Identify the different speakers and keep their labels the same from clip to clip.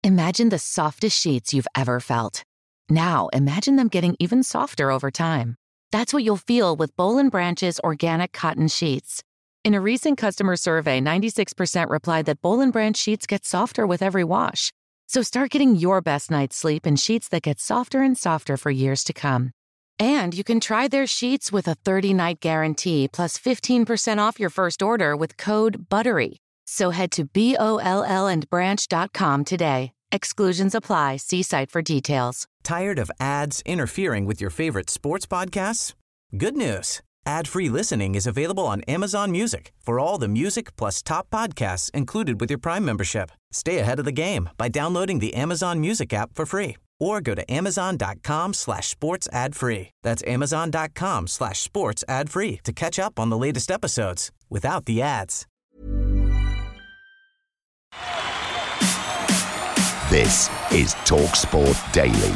Speaker 1: Imagine the softest sheets you've ever felt. Now, imagine them getting even softer over time. That's what you'll feel with Boll & Branch's organic cotton sheets. In a recent customer survey, 96% replied that Boll & Branch sheets get softer with every wash. So start getting your best night's sleep in sheets that get softer and softer for years to come. And you can try their sheets with a 30-night guarantee plus 15% off your first order with code BUTTERY. So head to BOLLandbranch.com today. Exclusions apply. See site for details.
Speaker 2: Tired of ads interfering with your favorite sports podcasts? Good news. Ad-free listening is available on Amazon Music for all the music plus top podcasts included with your Prime membership. Stay ahead of the game by downloading the Amazon Music app for free or go to amazon.com/sports ad free. That's amazon.com/sports ad free to catch up on the latest episodes without the ads.
Speaker 3: This is TalkSport Daily.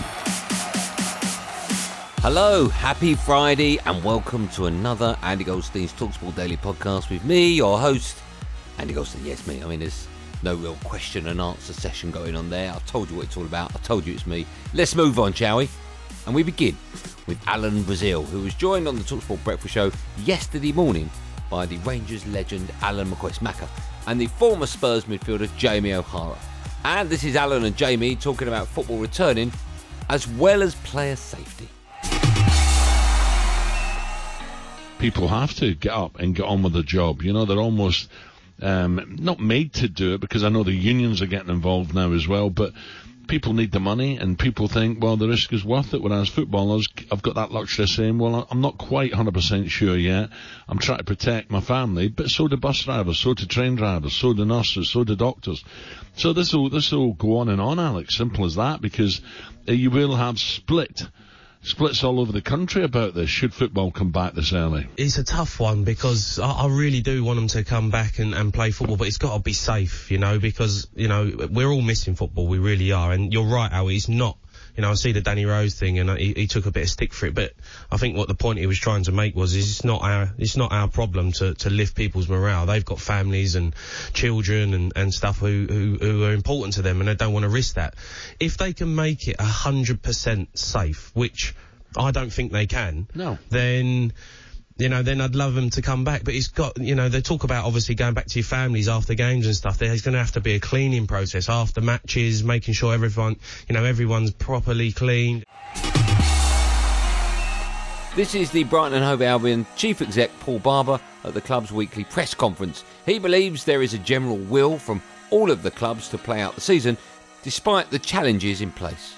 Speaker 4: Hello, happy Friday, and welcome to another Andy Goldstein's TalkSport Daily podcast with me, your host, Andy Goldstein. Yes, me. I mean, there's no real question and answer session going on there. I told you what it's all about. I told you it's me. Let's move on, shall we? And we begin with Alan Brazil, who was joined on the TalkSport Breakfast Show yesterday morning by the Rangers legend Alan McCoist-Macca and the former Spurs midfielder Jamie O'Hara. And this is Alan and Jamie talking about football returning as well as player safety.
Speaker 5: People have to get up and get on with the job. You know, they're almost not made to do it, because I know the unions are getting involved now as well, but people need the money and people think, well, the risk is worth it. Whereas footballers, I've got that luxury of saying, well, I'm not quite 100% sure yet. I'm trying to protect my family, but so do bus drivers, so do train drivers, so do nurses, so do doctors. So this will go on and on, Alex, simple as that, because you will have splits all over the country about this, should football come back this early.
Speaker 6: It's a tough one, because I really do want them to come back and play football, but it's got to be safe, you know, because, you know, we're all missing football, we really are. And you're right, Al, it's not, you know, I see the Danny Rose thing and he took a bit of stick for it, but I think what the point he was trying to make was it's not our problem to lift people's morale. They've got families and children and stuff who are important to them, and they don't want to risk that. If they can make it 100% safe, which I don't think they can, then I'd love them to come back. But it's got, you know, they talk about obviously going back to your families after games and stuff. There's going to have to be a cleaning process after matches, making sure everyone's properly cleaned.
Speaker 4: This is the Brighton and Hove Albion Chief Exec Paul Barber at the club's weekly press conference. He believes there is a general will from all of the clubs to play out the season, despite the challenges in place.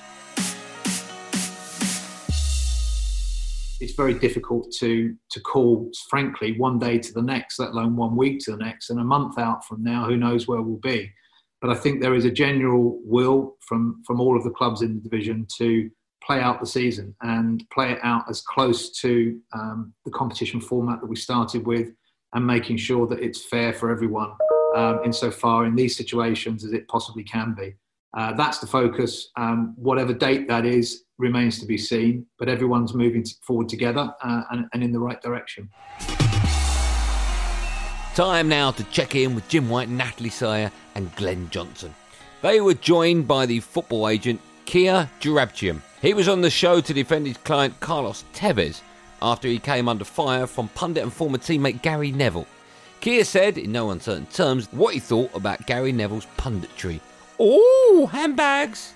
Speaker 7: It's very difficult to call, frankly, one day to the next, let alone 1 week to the next, and a month out from now, who knows where we'll be. But I think there is a general will from all of the clubs in the division to play out the season and play it out as close to the competition format that we started with, and making sure that it's fair for everyone insofar in these situations as it possibly can be. That's the focus. Whatever date that is remains to be seen, but everyone's moving forward together and in the right direction.
Speaker 4: Time now to check in with Jim White, Natalie Sayer and Glenn Johnson. They were joined by the football agent Kia Joorabchian. He was on the show to defend his client Carlos Tevez after he came under fire from pundit and former teammate Gary Neville. Kia said, in no uncertain terms, what he thought about Gary Neville's punditry. Ooh, handbags!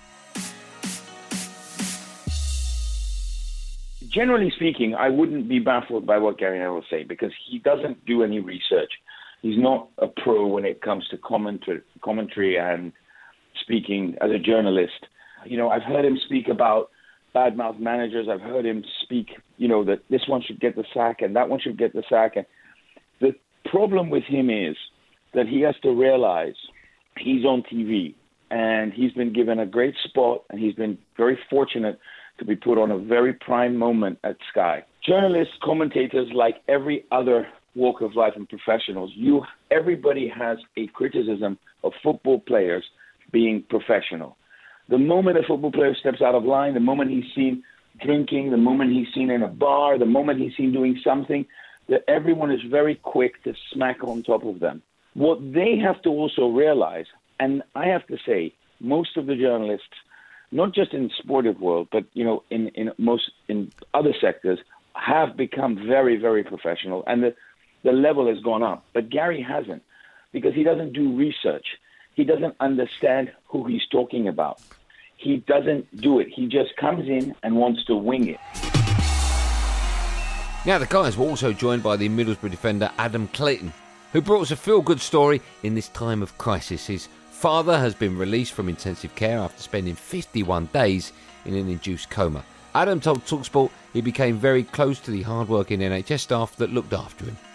Speaker 8: Generally speaking, I wouldn't be baffled by what Gary Neville say, because he doesn't do any research. He's not a pro when it comes to commentary and speaking as a journalist. You know, I've heard him speak about badmouth managers. I've heard him speak, you know, that this one should get the sack and that one should get the sack. And the problem with him is that he has to realize he's on TV and he's been given a great spot, and he's been very fortunate to be put on a very prime moment at Sky. Journalists, commentators, like every other walk of life and professionals, everybody has a criticism of football players being professional. The moment a football player steps out of line, the moment he's seen drinking, the moment he's seen in a bar, the moment he's seen doing something, that everyone is very quick to smack on top of them. What they have to also realize, and I have to say, most of the journalists, not just in the sportive world, but in other sectors, have become very, very professional, and the level has gone up. But Gary hasn't, because he doesn't do research. He doesn't understand who he's talking about. He doesn't do it. He just comes in and wants to wing it.
Speaker 4: Now, the guys were also joined by the Middlesbrough defender Adam Clayton, who brought us a feel-good story in this time of crisis. His father has been released from intensive care after spending 51 days in an induced coma. Adam told TalkSport he became very close to the hard-working NHS staff that looked after him.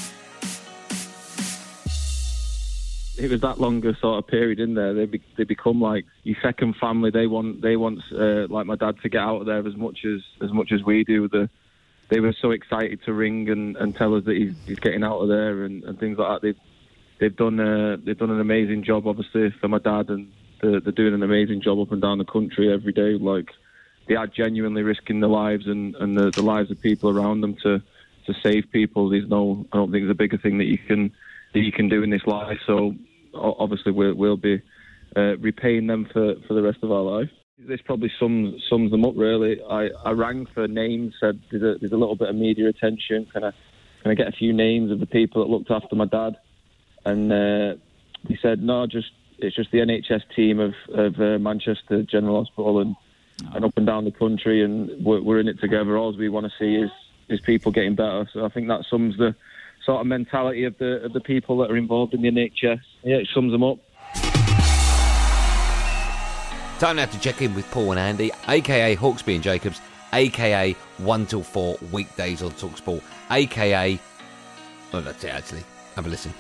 Speaker 9: It was that longer sort of period in there. They become like your second family. They want like my dad to get out of there as much as we do. They were so excited to ring and tell us that he's getting out of there and things like that. They've done an amazing job, obviously, for my dad, and they're doing an amazing job up and down the country every day. Like, they are genuinely risking their lives and the lives of people around them to save people. I don't think there's a bigger thing that you can do in this life. So obviously we'll be repaying them for the rest of our life. This probably sums them up, really. I rang for names, said there's a little bit of media attention. Can I get a few names of the people that looked after my dad? And he said, no, it's just the NHS team of Manchester General Hospital and up and down the country, and we're in it together. All we want to see is people getting better. So I think that sums the sort of mentality of the people that are involved in the NHS. Yeah, it sums them up.
Speaker 4: Time now to check in with Paul and Andy, a.k.a. Hawksby and Jacobs, a.k.a. 1 till 4 weekdays on TalkSport, a.k.a. Oh, that's it, actually. Have a listen.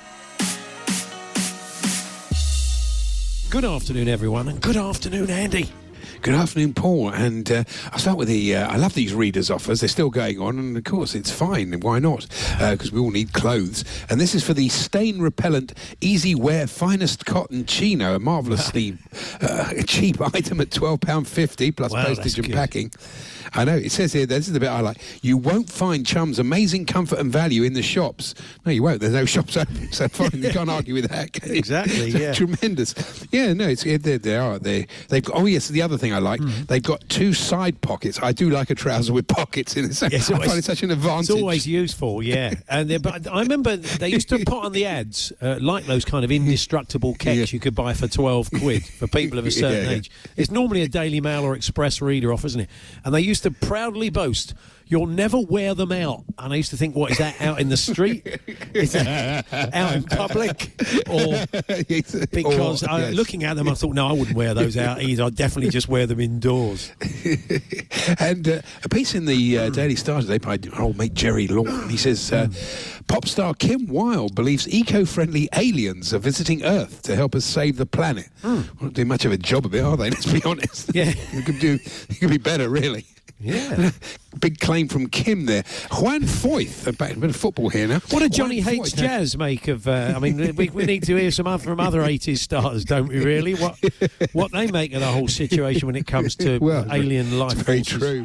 Speaker 10: Good afternoon, everyone, and good afternoon, Andy.
Speaker 11: Good afternoon, Paul. And I'll start with I love these readers' offers. They're still going on, and of course it's fine. Why not? Because we all need clothes. And this is for the stain-repellent, easy-wear, finest cotton chino, a marvellously cheap item at £12.50 plus postage and packing. I know, it says here, this is the bit I like, you won't find Chum's amazing comfort and value in the shops. No, you won't. There's no shops open, so fine, you can't argue with that.
Speaker 10: Exactly, yeah.
Speaker 11: Tremendous. Yeah, no, they've got, oh yes, the other thing I like, they've got two side pockets. I do like a trouser with pockets in it.
Speaker 10: Yes,
Speaker 11: I find it such an advantage.
Speaker 10: It's always useful, yeah. And but I remember they used to put on the ads, like those kind of indestructible keks you could buy for 12 quid for people of a certain age. It's normally a Daily Mail or Express reader off, isn't it? And they used to proudly boast, you'll never wear them out. And I used to think, what is that, out in the street? Is that out in public? Or because looking at them, I thought, no, I wouldn't wear those out either. I'd definitely just wear them indoors.
Speaker 11: And a piece in the Daily Star today by our old mate Jerry Law. He says, pop star Kim Wilde believes eco-friendly aliens are visiting Earth to help us save the planet. Won't do much of a job of it, are they? Let's be honest.
Speaker 10: Yeah.
Speaker 11: It could be better, really.
Speaker 10: Yeah.
Speaker 11: Big claim from Kim there. Juan Foyth, back a bit of football here now.
Speaker 10: What do Johnny Hates Jazz make of... I mean, we need to hear from other 80s stars, don't we, really? What they make of the whole situation when it comes to alien life forces.
Speaker 11: Very true.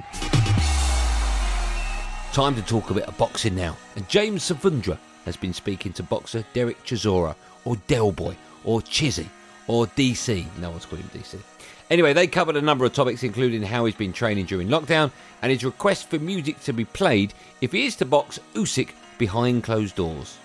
Speaker 4: Time to talk a bit of boxing now. And James Savundra has been speaking to boxer Derek Chisora, or Del Boy, or Chizzy, or DC. No one's called him DC. Anyway, they covered a number of topics, including how he's been training during lockdown and his request for music to be played if he is to box Usyk behind closed doors.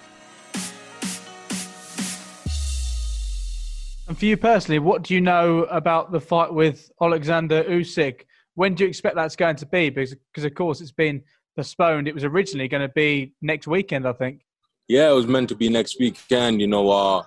Speaker 12: And for you personally, what do you know about the fight with Alexander Usyk? When do you expect that's going to be? Because of course, it's been postponed. It was originally going to be next weekend, I think.
Speaker 13: Yeah, it was meant to be next weekend, because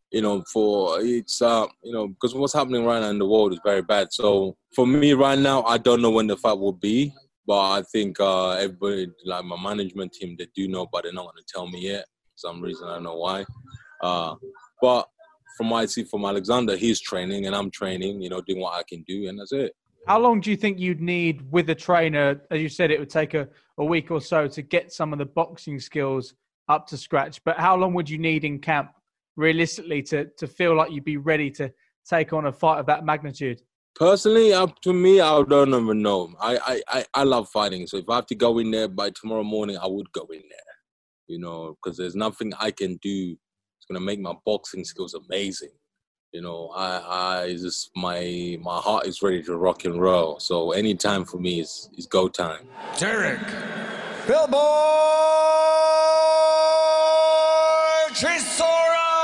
Speaker 13: what's happening right now in the world is very bad. So for me right now, I don't know when the fight will be, but I think everybody, like my management team, they do know, but they're not going to tell me yet. For some reason, I don't know why. But from what I see from Alexander, he's training and I'm training, doing what I can do, and that's it.
Speaker 12: How long do you think you'd need with a trainer? As you said, it would take a week or so to get some of the boxing skills up to scratch. But how long would you need in camp, realistically, to feel like you'd be ready to take on a fight of that magnitude?
Speaker 13: Personally, up to me, I don't even know. I love fighting. So if I have to go in there by tomorrow morning, I would go in there, because there's nothing I can do that's going to make my boxing skills amazing. You know, I just my heart is ready to rock and roll. So any time for me is go time.
Speaker 14: Derek Billboard Chisora.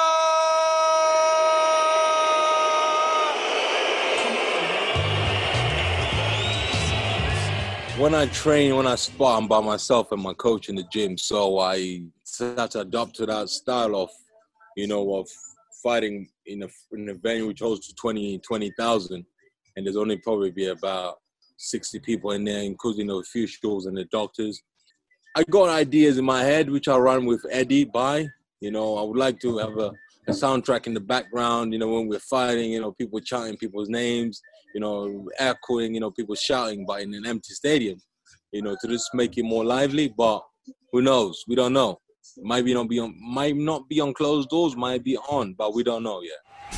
Speaker 13: When I train, when I spar, I'm by myself and my coach in the gym. So I start to adopt to that style of, you know, of fighting in a venue which holds to 20,000, and there's only probably be about 60 people in there, including a few schools and the doctors. I got ideas in my head which I run with Eddie by. You know, I would like to have a soundtrack in the background, you know, when we're fighting, you know, people chanting people's names, you know, echoing, you know, people shouting, but in an empty stadium, you know, to just make it more lively. But who knows? We don't know. Might not be on closed doors, might be on, but we don't know yet.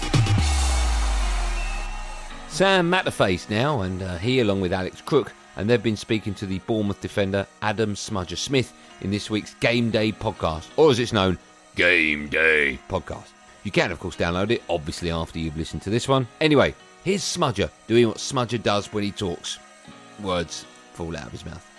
Speaker 4: Sam Matterface now, and he, along with Alex Crook, and they've been speaking to the Bournemouth defender Adam Smudger Smith in this week's Game Day podcast, or as it's known, Game Day podcast. You can, of course, download it, obviously, after you've listened to this one. Anyway, here's Smudger doing what Smudger does when he talks. Words fall out of his mouth.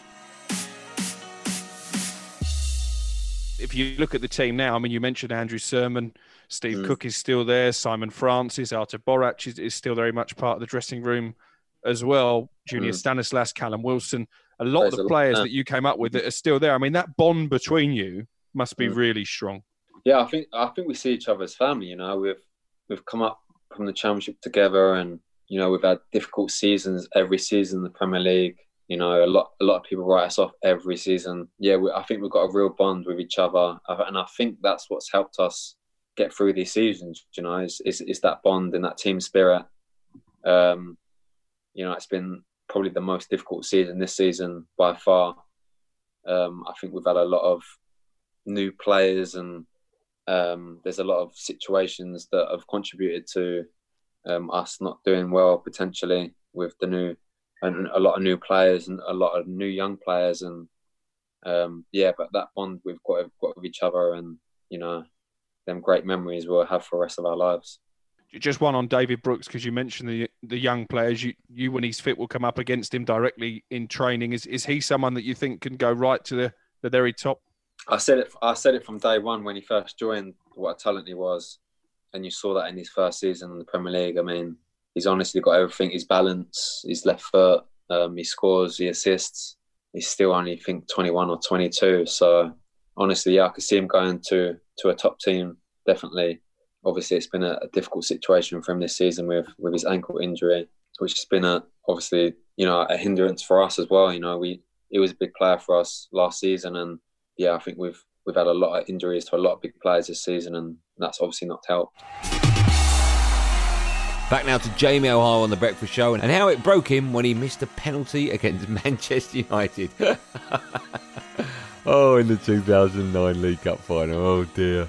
Speaker 15: If you look at the team now, I mean, you mentioned Andrew Sermon, Steve Cook is still there, Simon Francis, Artur Borac is still very much part of the dressing room as well, Junior Stanislas, Callum Wilson, a lot of the players that you came up with that are still there. I mean, that bond between you must be really strong.
Speaker 16: Yeah, I think we see each other as family. You know, we've come up from the Championship together, and you know, we've had difficult seasons every season in the Premier League. You know, a lot of people write us off every season. Yeah, I think we've got a real bond with each other, and I think that's what's helped us get through these seasons. You know, is that bond and that team spirit. You know, it's been probably the most difficult season this season by far. I think we've had a lot of new players, and there's a lot of situations that have contributed to us not doing well potentially with the new. And a lot of new players and a lot of new young players, and but that bond we've got with each other, and you know, them great memories we'll have for the rest of our lives.
Speaker 15: Just one on David Brooks, because you mentioned the young players. You when he's fit will come up against him directly in training. Is he someone that you think can go right to the very top?
Speaker 16: I said it from day one when he first joined, what a talent he was, and you saw that in his first season in the Premier League. I mean, he's honestly got everything. His balance, his left foot, he scores, he assists. He's still only, I think, 21 or 22. So, honestly, yeah, I could see him going to a top team, definitely. Obviously, it's been a difficult situation for him this season with his ankle injury, which has been obviously, you know, a hindrance for us as well. You know, he was a big player for us last season, and yeah, I think we've had a lot of injuries to a lot of big players this season, and that's obviously not helped.
Speaker 4: Back now to Jamie O'Hara on The Breakfast Show and how it broke him when he missed a penalty against Manchester United. Oh, in the 2009 League Cup final. Oh, dear.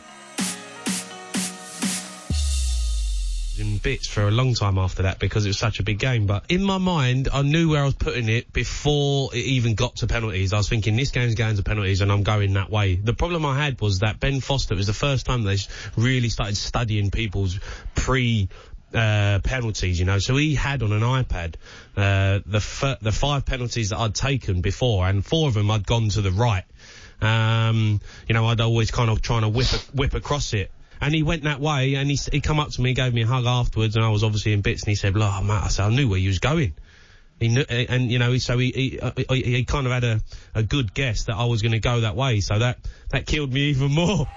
Speaker 6: In bits for a long time after that because it was such a big game. But in my mind, I knew where I was putting it before it even got to penalties. I was thinking, this game's going to penalties and I'm going that way. The problem I had was that Ben Foster, it was the first time they really started studying people's penalties, you know. So he had on an iPad the 5 penalties that I'd taken before, and 4 of them I'd gone to the right. You know, I'd always kind of trying to whip across it. And he went that way, and he come up to me, gave me a hug afterwards, and I was obviously in bits, and he said, "Look, mate," I said, "I knew where you was going." He knew, and you know, so he kind of had a good guess that I was going to go that way, so that killed me even more.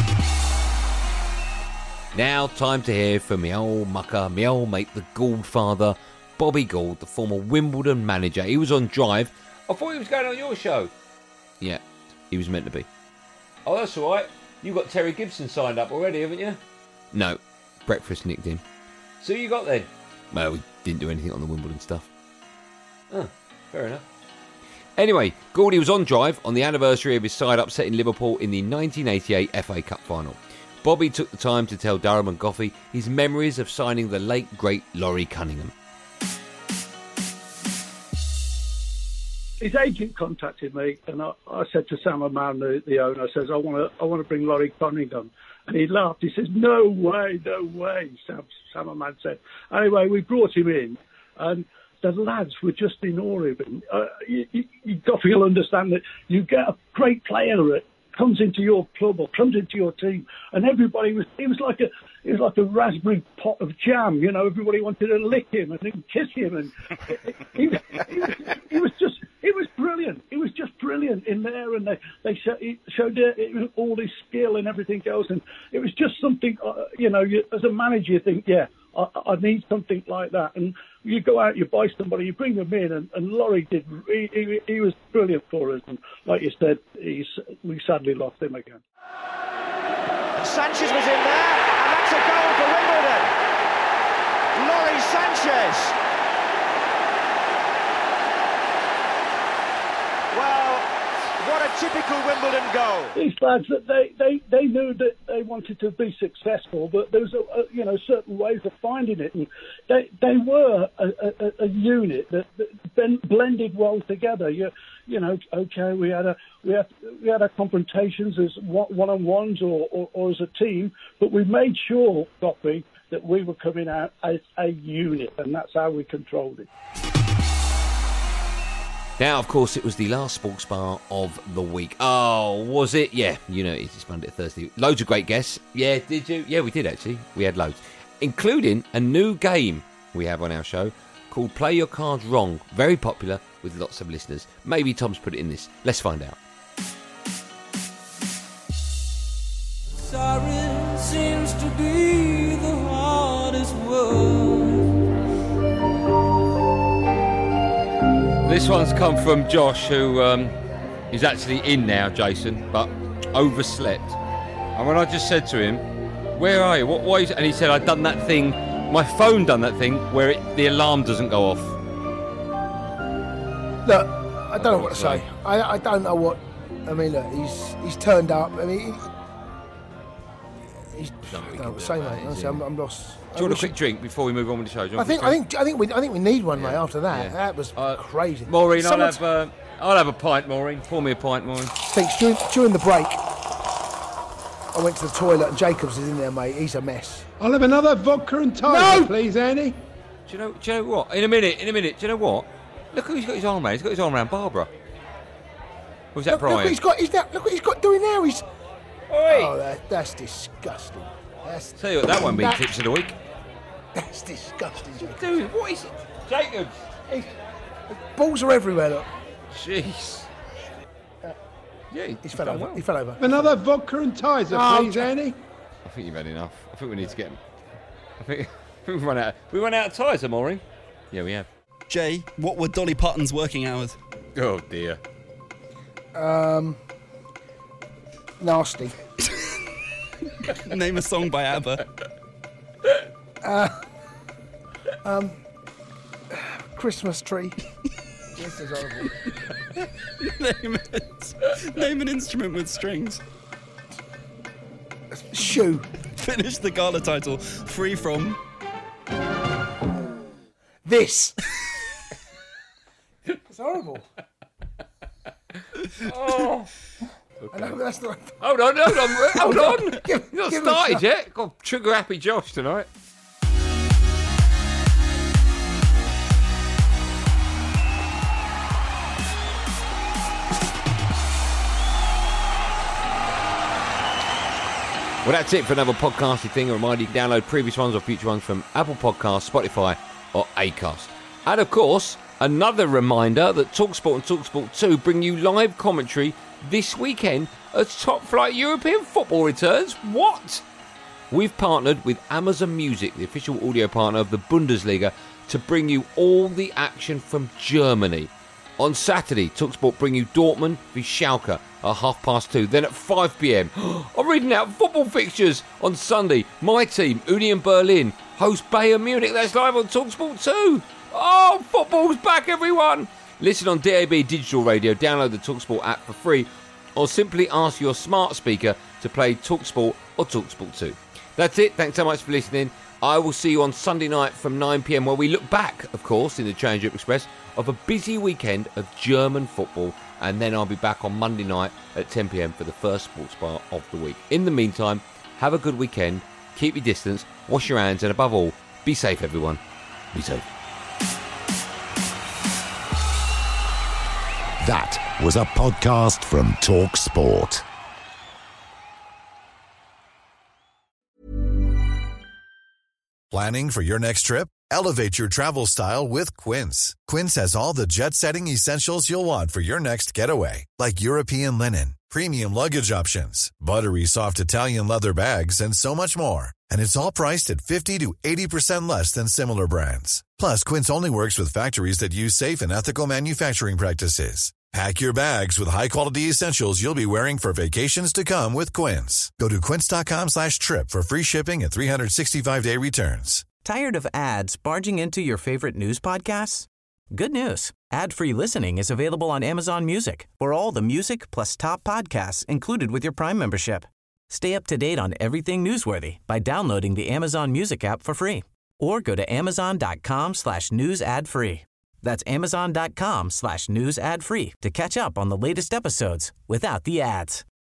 Speaker 4: Now, time to hear from my old mucker, my old mate, the Gould father, Bobby Gould, the former Wimbledon manager. He was on Drive. I thought he was going on your show. Yeah, he was meant to be. Oh, that's all right. You got Terry Gibson signed up already, haven't you? No, Breakfast nicked him. So you got then? Well, we didn't do anything on the Wimbledon stuff. Oh, fair enough. Anyway, Gouldy was on Drive on the anniversary of his side upsetting Liverpool in the 1988 FA Cup final. Bobby took the time to tell Durham and Goffey his memories of signing the late, great Laurie Cunningham.
Speaker 17: His agent contacted me, and I said to Sam O'Mahon, the owner, I says, I want to bring Laurie Cunningham. And he laughed. He says, no way. Sam Sam Ahmad said. Anyway, we brought him in, and the lads were just in awe of him. You've got to understand that you get a great player that comes into your club or comes into your team, and everybody it was like a raspberry pot of jam. You know, everybody wanted to lick him and then kiss him, and he was brilliant. He was just brilliant in there, and they showed it, all his skill and everything else, and it was just something. As a manager, you think, yeah, I need something like that, and you go out, you buy somebody, you bring them in, and Laurie did. He was brilliant for us, and like you said, we sadly lost him again.
Speaker 14: Sanchez was in there, and that's a goal for Wimbledon. Laurie Sanchez. Well, what a typical Wimbledon goal.
Speaker 17: These lads, that they knew that they wanted to be successful, but there was certain ways of finding it, and they were a unit that blended well together. Okay, we had our confrontations as one-on-ones or as a team, but we made sure, Goppy, that we were coming out as a unit, and that's how we controlled it.
Speaker 4: Now, of course, it was the last sports bar of the week. Oh, was it? Yeah, it's Monday to Thursday. Loads of great guests. Yeah, did you? Yeah, we did, actually. We had loads. Including a new game we have on our show called Play Your Cards Wrong. Very popular with lots of listeners. Maybe Tom's put it in this. Let's find out.
Speaker 18: Sorry seems to be the hardest word.
Speaker 4: This one's come from Josh, who is actually in now, Jason, but overslept. And when I just said to him, "Where are you? Why is it?" And he said, "I've done that thing. My phone done that thing where the alarm doesn't go off."
Speaker 19: Look, I don't know what to say. I don't know what. I mean, look, he's turned up. I mean, I don't know what to say, mate. Honestly, I'm lost.
Speaker 4: Do you want a quick drink before we move on with the show?
Speaker 19: I think we need one, mate. After that, yeah. That was crazy.
Speaker 4: Maureen, I'll have a pint, Maureen. Pour me a pint, Maureen.
Speaker 19: Thanks. During the break, I went to the toilet and Jacobs is in there, mate. He's a mess.
Speaker 11: I'll have another vodka and tiger, please, Annie.
Speaker 4: Do you know what? In a minute. Do you know what? Look who he's got his arm around. He's got his arm around Barbara. Or was that Brian?
Speaker 19: Look what he's got doing now. Oh, that's disgusting.
Speaker 4: Tell you what, that won't be tips of the week.
Speaker 19: That's disgusting, Jacob.
Speaker 4: Dude, what is it? Jacobs!
Speaker 19: Balls are everywhere, look.
Speaker 4: Jeez. Yeah,
Speaker 19: he fell over. Well. He fell over.
Speaker 11: Another vodka and tiger, please, Annie.
Speaker 4: I think you've had enough. I think we need to get him. I think we've run out. We run out of tiger, Maureen. Yeah, we have.
Speaker 20: Jay, what were Dolly Parton's working hours?
Speaker 4: Oh dear.
Speaker 19: Nasty.
Speaker 20: Name a song by ABBA.
Speaker 19: Christmas tree. This is horrible.
Speaker 20: Name an instrument with strings.
Speaker 19: Shoe.
Speaker 20: Finish the gala title. Free from...
Speaker 19: This. It's horrible.
Speaker 4: Oh.
Speaker 19: Okay. I know, that's not...
Speaker 4: Hold on. You're not started yet. Got trigger happy Josh tonight. Well, that's it for another podcasty thing. A reminder, you can download previous ones or future ones from Apple Podcasts, Spotify or Acast. And of course, another reminder that TalkSport and TalkSport 2 bring you live commentary this weekend as Top Flight European football returns. What? We've partnered with Amazon Music, the official audio partner of the Bundesliga, to bring you all the action from Germany. On Saturday, TalkSport bring you Dortmund v Schalke at 2:30. Then at 5 p.m, I'm reading out football fixtures. On Sunday, my team, Union Berlin, host Bayern Munich. That's live on TalkSport 2. Oh, football's back, everyone. Listen on DAB Digital Radio, download the TalkSport app for free, or simply ask your smart speaker to play TalkSport or TalkSport 2. That's it. Thanks so much for listening. I will see you on Sunday night from 9 p.m, where we look back, of course, in the Change Up Express, of a busy weekend of German football, and then I'll be back on Monday night at 10 p.m. for the first sports bar of the week. In the meantime, have a good weekend, keep your distance, wash your hands, and above all, Be safe, everyone. Be safe.
Speaker 3: That was a podcast from Talk Sport.
Speaker 21: Planning for your next trip? Elevate your travel style with Quince. Quince has all the jet-setting essentials you'll want for your next getaway, like European linen, premium luggage options, buttery soft Italian leather bags, and so much more. And it's all priced at 50 to 80% less than similar brands. Plus, Quince only works with factories that use safe and ethical manufacturing practices. Pack your bags with high-quality essentials you'll be wearing for vacations to come with Quince. Go to quince.com/trip for free shipping and 365-day returns.
Speaker 2: Tired of ads barging into your favorite news podcasts? Good news. Ad-free listening is available on Amazon Music for all the music plus top podcasts included with your Prime membership. Stay up to date on everything newsworthy by downloading the Amazon Music app for free or go to amazon.com/news ad free. That's amazon.com/news ad free to catch up on the latest episodes without the ads.